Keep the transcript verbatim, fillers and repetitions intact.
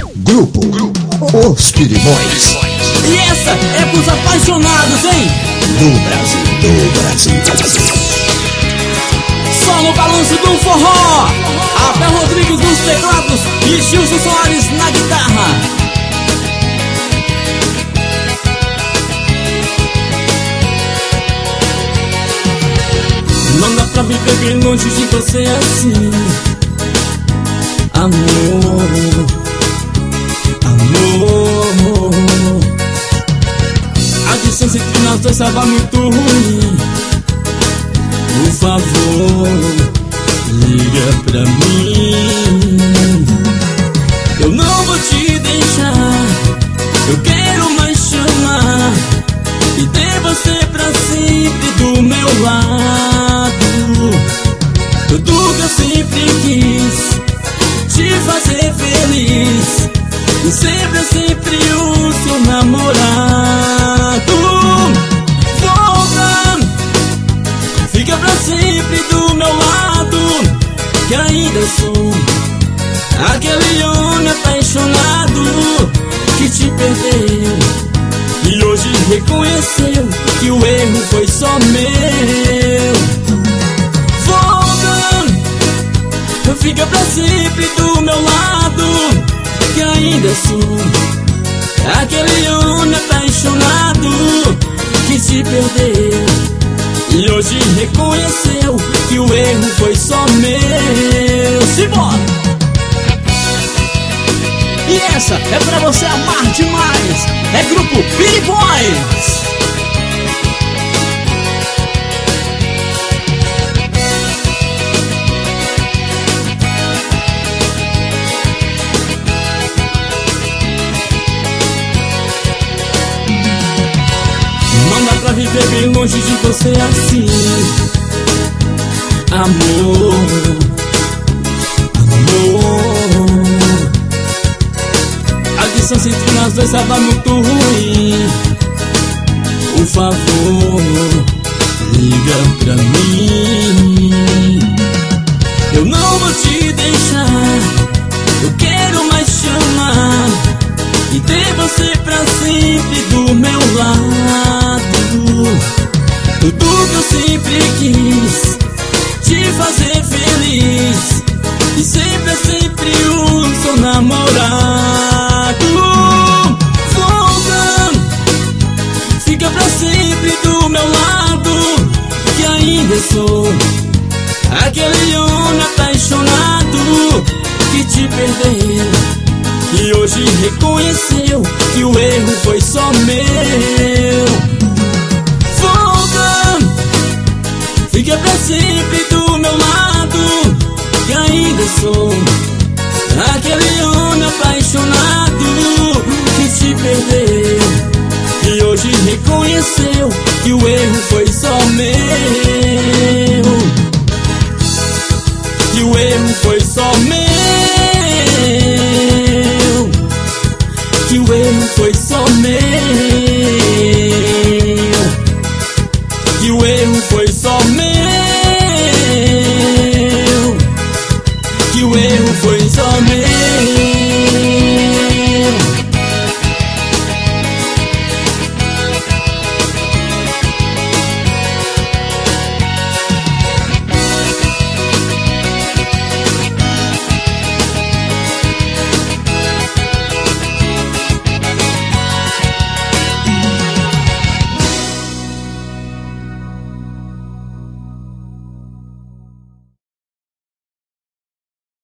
Grupo, Grupo Os Piribões. E essa é pros apaixonados, hein? Do Brasil, do Brasil. Só no balanço do forró. Abel Rodrigues nos teclados e Gilson Soares na guitarra. Não dá pra viver bem longe de você assim, amor, amor. A distância entre nós dois estava muito ruim. Por favor, liga pra mim. Eu não vou te deixar, eu quero mais chamar e ter você pra sempre do meu lado. Tudo que eu sempre quis, te fazer feliz, e sempre, eu sempre o seu namorado. Volta, fica pra sempre do meu lado, que ainda sou aquele homem apaixonado que te perdeu e hoje reconheceu que o erro foi só meu. Volta, fica pra sempre do meu lado, que ainda sou aquele homem apaixonado que te perdeu e hoje reconheceu que o erro foi só meu. Simbora! E essa é pra você amar demais. É Grupo Piribões. Não dá pra viver bem longe de você assim, amor, amor. A distância entre nós dois estava muito ruim. Por favor, liga pra mim. Eu não vou te deixar, eu quero mais chamar e ter você pra sempre do meu lado. Tudo que eu sempre quis, te fazer feliz, e sempre, sempre o seu namorado. Volta, fica pra sempre do meu lado, que ainda sou aquele homem apaixonado que te perdeu e hoje reconheceu que o erro foi só meu. Volta, fica pra sempre do meu lado, que ainda sou aquele homem apaixonado que te perdeu e hoje reconheceu que o erro foi só meu. Que o erro foi só meu.